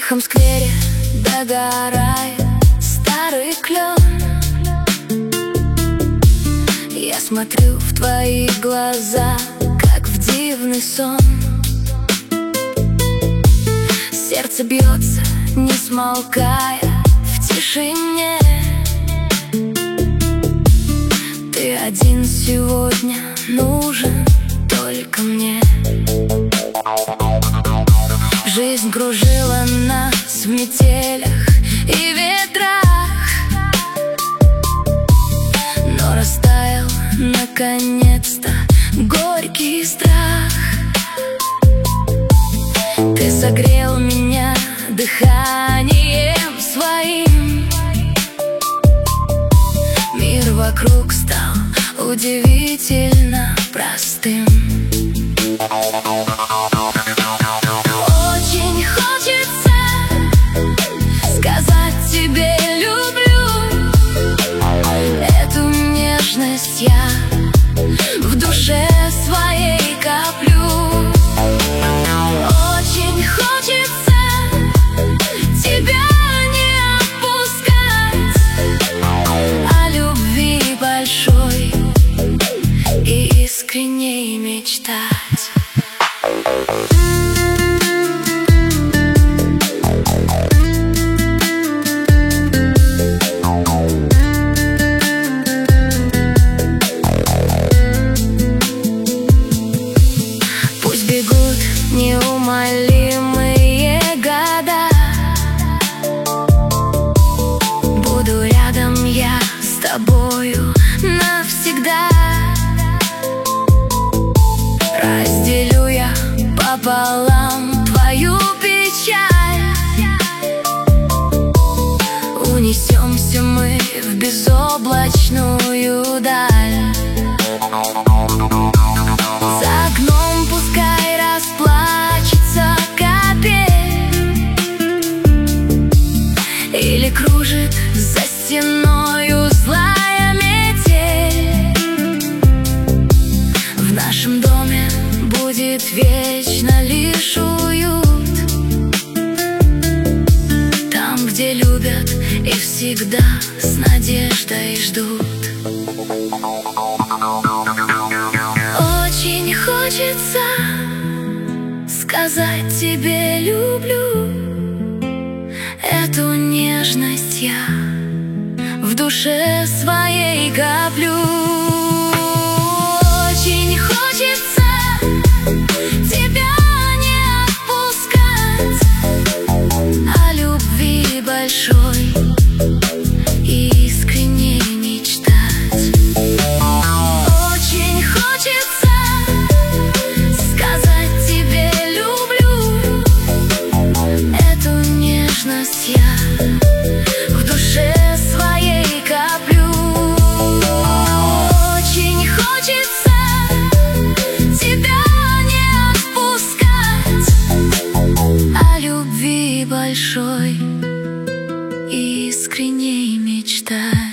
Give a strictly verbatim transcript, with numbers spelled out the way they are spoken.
тихом сквере догорает старый клен. Я смотрю в твои глаза, как в дивный сон. Сердце бьется, не смолкая, в тишине. Ты один сегодня нужен только мне. Жизнь кружила нас в метелях и ветрах, но растаял наконец-то горький страх. Ты согрел меня дыханием своим. Мир вокруг стал удивительно простым. Очень хочется сказать тебе люблю. Эту нежность я в душе своей коплю. Очень хочется тебя не отпускать, о любви большой и искренней мечтать. Пусть бегут неумолимые года, буду рядом я с тобою навсегда. Разделю я пополам твою печаль, унесемся мы в безоблачную даль. За окном пускай расплачется капель, или кружит за стеною злая метель. В нашем доме будет вечно лишь уют, там, где любят и всегда с надеждой ждут. Очень хочется сказать тебе люблю. Эту нежность я в душе своей коплю. Очень хочется тебя не отпускать, о любви большой и искренней мечтать. Очень хочется сказать тебе люблю. Эту нежность я в душе своей коплю. Очень хочется тебя не отпускать, о любви большой и искренней мечтать.